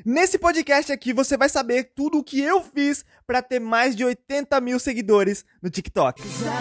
Nesse podcast aqui você vai saber tudo o que eu fiz pra ter mais de 80 mil seguidores no TikTok.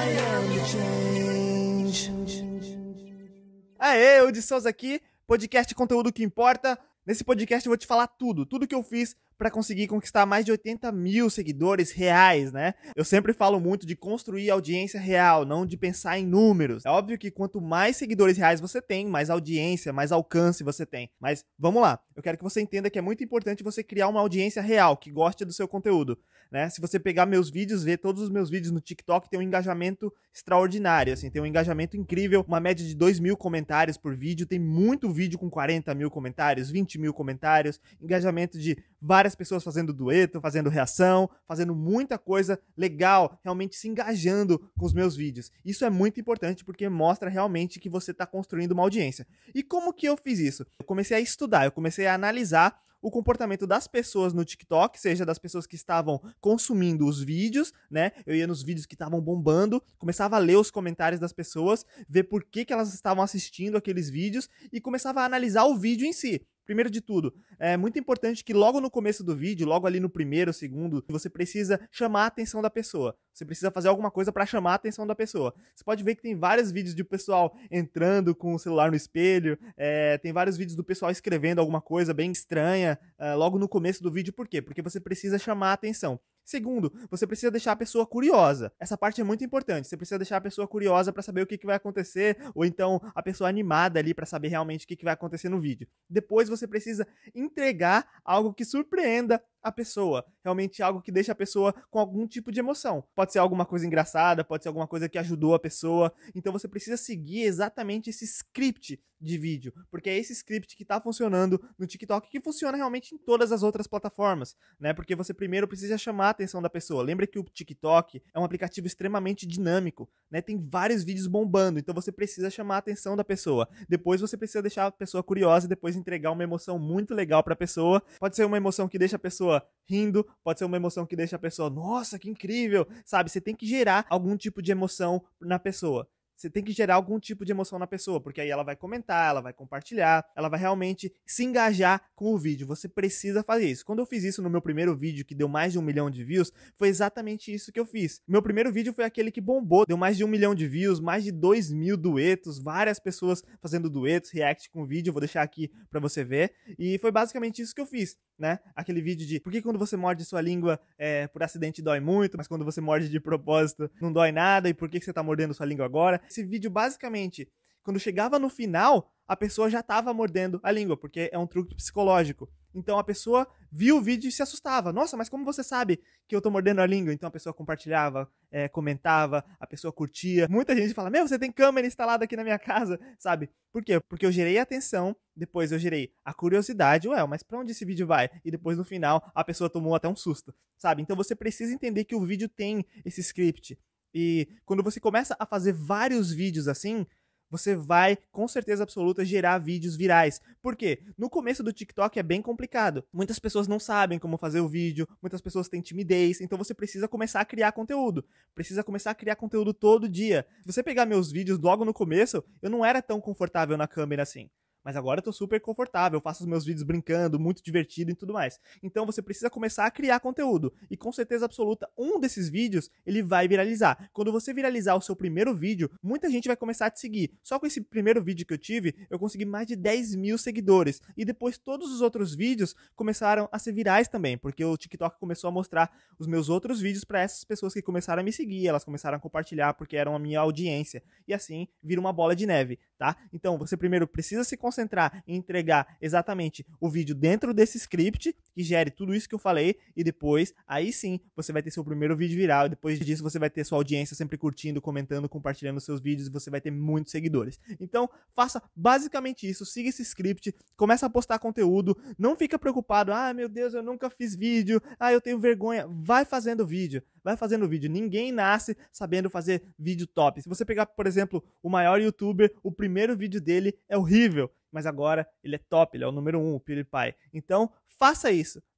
Aê, eu de Souza aqui, podcast Conteúdo que Importa. Nesse podcast eu vou te falar tudo que eu fiz pra conseguir conquistar mais de 80 mil seguidores reais, né? Eu sempre falo muito de construir audiência real, não de pensar em números. É óbvio que quanto mais seguidores reais você tem, mais audiência, mais alcance você tem. Mas vamos lá, eu quero que você entenda que é muito importante você criar uma audiência real, que goste do seu conteúdo, né? Se você pegar meus vídeos, ver todos os meus vídeos no TikTok, tem um engajamento extraordinário, assim, tem um engajamento incrível, uma média de 2 mil comentários por vídeo, tem muito vídeo com 40 mil comentários, 20 mil comentários, engajamento de várias pessoas fazendo dueto, fazendo reação, fazendo muita coisa legal, realmente se engajando com os meus vídeos. Isso é muito importante porque mostra realmente que você está construindo uma audiência. E como que eu fiz isso? Eu comecei a estudar, eu comecei a analisar o comportamento das pessoas no TikTok, seja das pessoas que estavam consumindo os vídeos, né? Eu ia nos vídeos que estavam bombando, começava a ler os comentários das pessoas, ver por que elas estavam assistindo aqueles vídeos e começava a analisar o vídeo em si. Primeiro de tudo, é muito importante que logo no começo do vídeo, logo ali no primeiro, segundo, você precisa chamar a atenção da pessoa. Você precisa fazer alguma coisa para chamar a atenção da pessoa. Você pode ver que tem vários vídeos de pessoal entrando com o celular no espelho, tem vários vídeos do pessoal escrevendo alguma coisa bem estranha logo no começo do vídeo. Por quê? Porque você precisa chamar a atenção. Segundo, você precisa deixar a pessoa curiosa. Essa parte é muito importante. Você precisa deixar a pessoa curiosa para saber o que vai acontecer, ou então a pessoa animada ali para saber realmente o que vai acontecer no vídeo. Depois você precisa entregar algo que surpreenda a pessoa, realmente algo que deixa a pessoa com algum tipo de emoção. Pode ser alguma coisa engraçada, pode ser alguma coisa que ajudou a pessoa. Então você precisa seguir exatamente esse script de vídeo, porque é esse script que está funcionando no TikTok, que funciona realmente em todas as outras plataformas, né? Porque você primeiro precisa chamar a atenção da pessoa. Lembra que o TikTok é um aplicativo extremamente dinâmico, né? Tem vários vídeos bombando, então você precisa chamar a atenção da pessoa. Depois você precisa deixar a pessoa curiosa e depois entregar uma emoção muito legal para a pessoa. Pode ser uma emoção que deixa a pessoa rindo, pode ser uma emoção que deixa a pessoa, nossa, que incrível, sabe? Você tem que gerar algum tipo de emoção na pessoa. Você tem que gerar algum tipo de emoção na pessoa, porque aí ela vai comentar, ela vai compartilhar, ela vai realmente se engajar com o vídeo. Você precisa fazer isso. Quando eu fiz isso no meu primeiro vídeo, que deu mais de 1 milhão de views, foi exatamente isso que eu fiz. Meu primeiro vídeo foi aquele que bombou, deu mais de 1 milhão de views, mais de 2 mil duetos, várias pessoas fazendo duetos, react com o vídeo, eu vou deixar aqui pra você ver. E foi basicamente isso que eu fiz, né? Aquele vídeo de por que quando você morde sua língua por acidente dói muito, mas quando você morde de propósito não dói nada, e por que você tá mordendo sua língua agora? Esse vídeo, basicamente, quando chegava no final, a pessoa já tava mordendo a língua, porque é um truque psicológico. Então a pessoa viu o vídeo e se assustava. Nossa, mas como você sabe que eu tô mordendo a língua? Então a pessoa compartilhava, comentava, a pessoa curtia. Muita gente fala, meu, você tem câmera instalada aqui na minha casa, sabe? Por quê? Porque eu gerei a atenção, depois eu gerei a curiosidade. Ué, mas pra onde esse vídeo vai? E depois no final a pessoa tomou até um susto, sabe? Então você precisa entender que o vídeo tem esse script. E quando você começa a fazer vários vídeos assim, você vai, com certeza absoluta, gerar vídeos virais. Por quê? No começo do TikTok é bem complicado. Muitas pessoas não sabem como fazer o vídeo, muitas pessoas têm timidez, então você precisa começar a criar conteúdo. Precisa começar a criar conteúdo todo dia. Se você pegar meus vídeos logo no começo, eu não era tão confortável na câmera assim. Mas agora eu tô super confortável, eu faço os meus vídeos brincando, muito divertido e tudo mais. Então você precisa começar a criar conteúdo. E com certeza absoluta, um desses vídeos, ele vai viralizar. Quando você viralizar o seu primeiro vídeo, muita gente vai começar a te seguir. Só com esse primeiro vídeo que eu tive, eu consegui mais de 10 mil seguidores. E depois todos os outros vídeos começaram a ser virais também, porque o TikTok começou a mostrar os meus outros vídeos para essas pessoas que começaram a me seguir, elas começaram a compartilhar porque eram a minha audiência. E assim, vira uma bola de neve, tá? Então, você primeiro precisa se concentrar em entregar exatamente o vídeo dentro desse script, que gere tudo isso que eu falei, e depois, aí sim, você vai ter seu primeiro vídeo viral, e depois disso você vai ter sua audiência sempre curtindo, comentando, compartilhando seus vídeos, e você vai ter muitos seguidores. Então, faça basicamente isso, siga esse script, começa a postar conteúdo, não fica preocupado, ah, meu Deus, eu nunca fiz vídeo, ah, eu tenho vergonha, vai fazendo vídeo, ninguém nasce sabendo fazer vídeo top. Se você pegar, por exemplo, o maior youtuber, o primeiro vídeo dele é horrível, mas agora ele é top, ele é o número 1, o PewDiePie. Então, faça isso,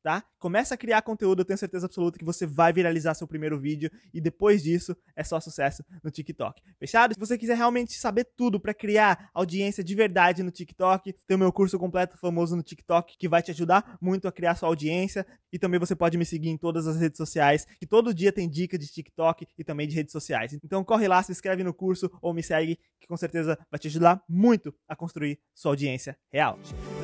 tá? Começa a criar conteúdo, eu tenho certeza absoluta que você vai viralizar seu primeiro vídeo e depois disso é só sucesso no TikTok. Fechado? Se você quiser realmente saber tudo para criar audiência de verdade no TikTok, tem o meu curso completo famoso no TikTok que vai te ajudar muito a criar sua audiência, e também você pode me seguir em todas as redes sociais, que todo dia tem dica de TikTok e também de redes sociais. Então corre lá, se inscreve no curso ou me segue, que com certeza vai te ajudar muito a construir sua audiência real.